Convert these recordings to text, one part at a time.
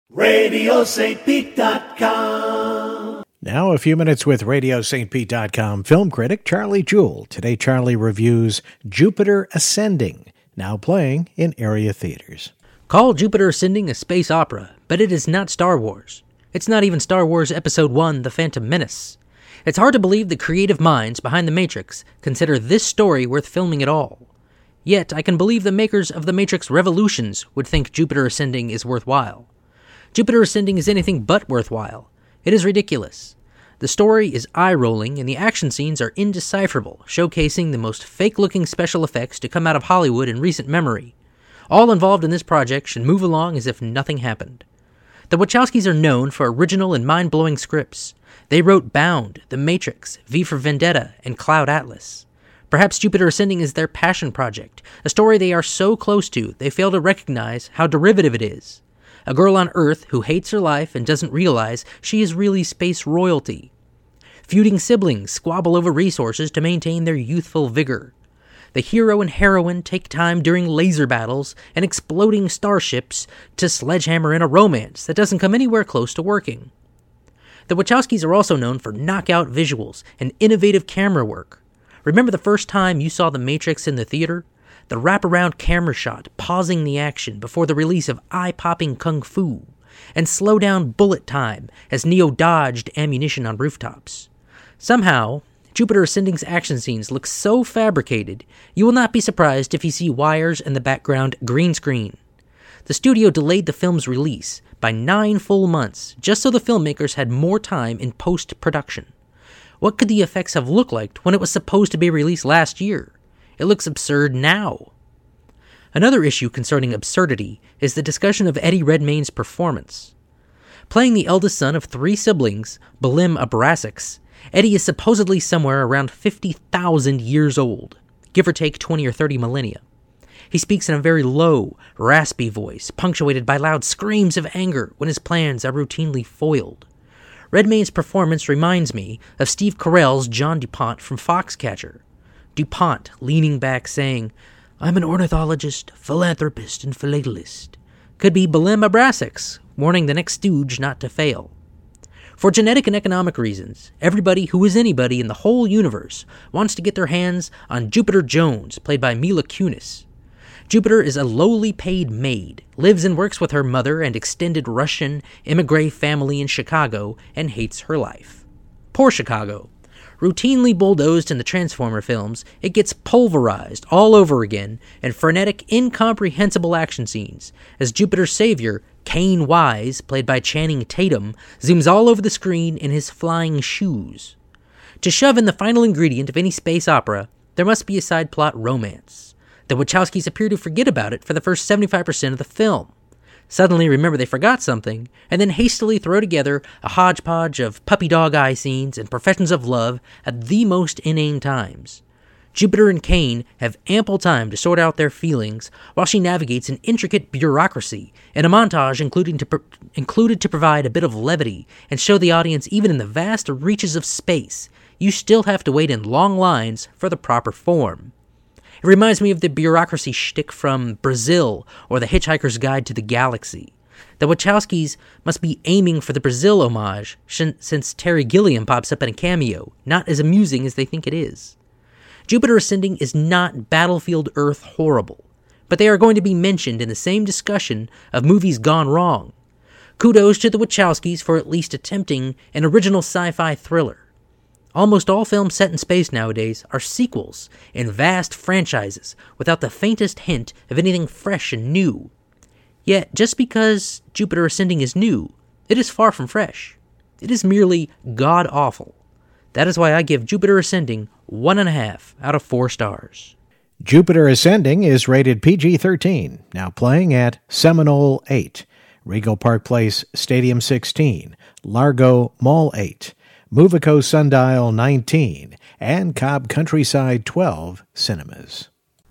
RadioSt.Pete.com. Now a few minutes with RadioSt.Pete.com film critic Charlie Jewell. Today Charlie reviews Jupiter Ascending, now playing in area theaters. Call Jupiter Ascending a space opera, but it is not Star Wars. It's not even Star Wars Episode 1, The Phantom Menace. It's hard to believe the creative minds behind The Matrix consider this story worth filming at all. Yet, I can believe the makers of The Matrix Revolutions would think Jupiter Ascending is worthwhile. Jupiter Ascending is anything but worthwhile. It is ridiculous. The story is eye-rolling, and the action scenes are indecipherable, showcasing the most fake-looking special effects to come out of Hollywood in recent memory. All involved in this project should move along as if nothing happened. The Wachowskis are known for original and mind-blowing scripts. They wrote Bound, The Matrix, V for Vendetta, and Cloud Atlas. Perhaps Jupiter Ascending is their passion project, a story they are so close to they fail to recognize how derivative it is. A girl on Earth who hates her life and doesn't realize she is really space royalty. Feuding siblings squabble over resources to maintain their youthful vigor. The hero and heroine take time during laser battles and exploding starships to sledgehammer in a romance that doesn't come anywhere close to working. The Wachowskis are also known for knockout visuals and innovative camera work. Remember the first time you saw The Matrix in the theater? The wraparound camera shot pausing the action before the release of eye-popping kung fu, and slow down bullet time as Neo dodged ammunition on rooftops. Somehow, Jupiter Ascending's action scenes look so fabricated, you will not be surprised if you see wires and the background green screen. The studio delayed the film's release by 9 full months, just so the filmmakers had more time in post-production. What could the effects have looked like when it was supposed to be released last year? It looks absurd now. Another issue concerning absurdity is the discussion of Eddie Redmayne's performance. Playing the eldest son of 3 siblings, Belem Abrasix, Eddie is supposedly somewhere around 50,000 years old, give or take 20 or 30 millennia. He speaks in a very low, raspy voice, punctuated by loud screams of anger when his plans are routinely foiled. Redmayne's performance reminds me of Steve Carell's John DuPont from Foxcatcher. DuPont leaning back saying, "I'm an ornithologist, philanthropist, and philatelist," could be Belem Abrasix, warning the next stooge not to fail. For genetic and economic reasons, everybody who is anybody in the whole universe wants to get their hands on Jupiter Jones, played by Mila Kunis. Jupiter is a lowly paid maid, lives and works with her mother and extended Russian emigre family in Chicago, and hates her life. Poor Chicago. Routinely bulldozed in the Transformer films, it gets pulverized all over again in frenetic, incomprehensible action scenes, as Jupiter's savior, Kane Wise, played by Channing Tatum, zooms all over the screen in his flying shoes. To shove in the final ingredient of any space opera, there must be a side plot romance. The Wachowskis appear to forget about it for the first 75% of the film. Suddenly remember they forgot something, and then hastily throw together a hodgepodge of puppy dog eye scenes and professions of love at the most inane times. Jupiter and Kane have ample time to sort out their feelings while she navigates an intricate bureaucracy in a montage included to provide a bit of levity and show the audience even in the vast reaches of space, you still have to wait in long lines for the proper form. It reminds me of the bureaucracy shtick from Brazil or The Hitchhiker's Guide to the Galaxy. The Wachowskis must be aiming for the Brazil homage since Terry Gilliam pops up in a cameo, not as amusing as they think it is. Jupiter Ascending is not Battlefield Earth horrible, but they are going to be mentioned in the same discussion of movies gone wrong. Kudos to the Wachowskis for at least attempting an original sci-fi thriller. Almost all films set in space nowadays are sequels in vast franchises without the faintest hint of anything fresh and new. Yet, just because Jupiter Ascending is new, it is far from fresh. It is merely god-awful. That is why I give Jupiter Ascending 1.5 out of 4 stars. Jupiter Ascending is rated PG-13, now playing at Seminole 8, Regal Park Place Stadium 16, Largo Mall 8, Movico Sundial 19, and Cobb Countryside 12 cinemas.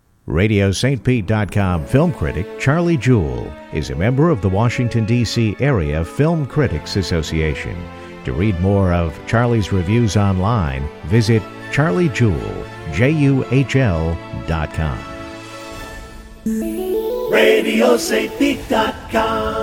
RadioSt.Pete.com film critic Charlie Jewell is a member of the Washington, D.C. Area Film Critics Association. To read more of Charlie's reviews online, visit charliejewell.com. RadioSt.Pete.com.